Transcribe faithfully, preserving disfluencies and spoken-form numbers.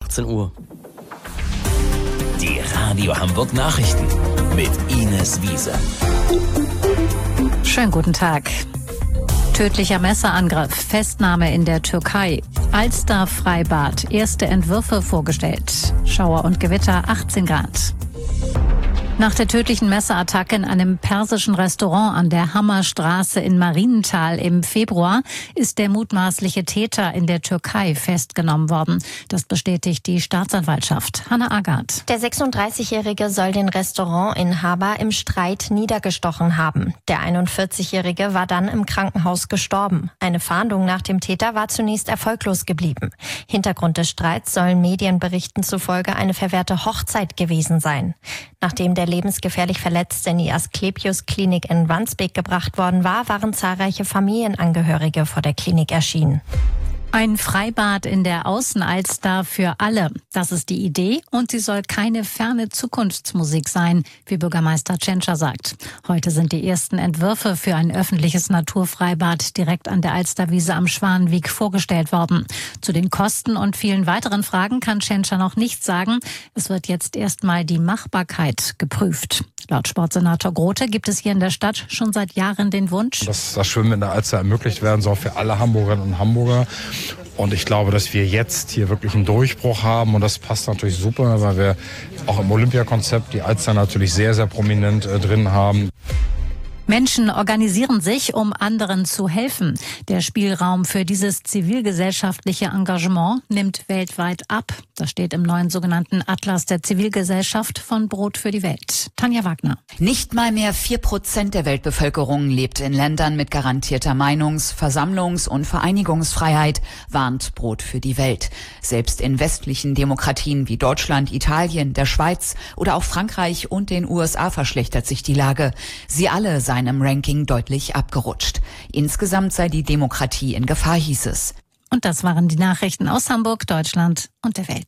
achtzehn Uhr. Die Radio Hamburg Nachrichten mit Ines Wiese. Schönen guten Tag. Tödlicher Messerangriff, Festnahme in der Türkei. Alster-Freibad, erste Entwürfe vorgestellt. Schauer und Gewitter, achtzehn Grad. Nach der tödlichen Messerattacke in einem persischen Restaurant an der Hammerstraße in Marienthal im Februar ist der mutmaßliche Täter in der Türkei festgenommen worden. Das bestätigt die Staatsanwaltschaft. Hanna Agard. Der sechsunddreißigjährige soll den Restaurantinhaber im Streit niedergestochen haben. Der einundvierzigjährige war dann im Krankenhaus gestorben. Eine Fahndung nach dem Täter war zunächst erfolglos geblieben. Hintergrund des Streits sollen Medienberichten zufolge eine verwehrte Hochzeit gewesen sein. Nachdem der lebensgefährlich Verletzte in die Asklepios-Klinik in Wandsbek gebracht worden war, waren zahlreiche Familienangehörige vor der Klinik erschienen. Ein Freibad in der Außenalster für alle. Das ist die Idee und sie soll keine ferne Zukunftsmusik sein, wie Bürgermeister Tschentscher sagt. Heute sind die ersten Entwürfe für ein öffentliches Naturfreibad direkt an der Alsterwiese am Schwanenweg vorgestellt worden. Zu den Kosten und vielen weiteren Fragen kann Tschentscher noch nichts sagen. Es wird jetzt erstmal die Machbarkeit geprüft. Laut Sportsenator Grote gibt es hier in der Stadt schon seit Jahren den Wunsch, dass das Schwimmen in der Alster ermöglicht werden soll für alle Hamburgerinnen und Hamburger. Und ich glaube, dass wir jetzt hier wirklich einen Durchbruch haben. Und das passt natürlich super, weil wir auch im Olympiakonzept die Alster natürlich sehr, sehr prominent äh, drin haben. Menschen organisieren sich, um anderen zu helfen. Der Spielraum für dieses zivilgesellschaftliche Engagement nimmt weltweit ab. Das steht im neuen sogenannten Atlas der Zivilgesellschaft von Brot für die Welt. Tanja Wagner. Nicht mal mehr vier Prozent der Weltbevölkerung lebt in Ländern mit garantierter Meinungs-, Versammlungs- und Vereinigungsfreiheit, warnt Brot für die Welt. Selbst in westlichen Demokratien wie Deutschland, Italien, der Schweiz oder auch Frankreich und den U S A verschlechtert sich die Lage. Sie alle seien im Ranking deutlich abgerutscht. Insgesamt sei die Demokratie in Gefahr, hieß es. Und das waren die Nachrichten aus Hamburg, Deutschland und der Welt.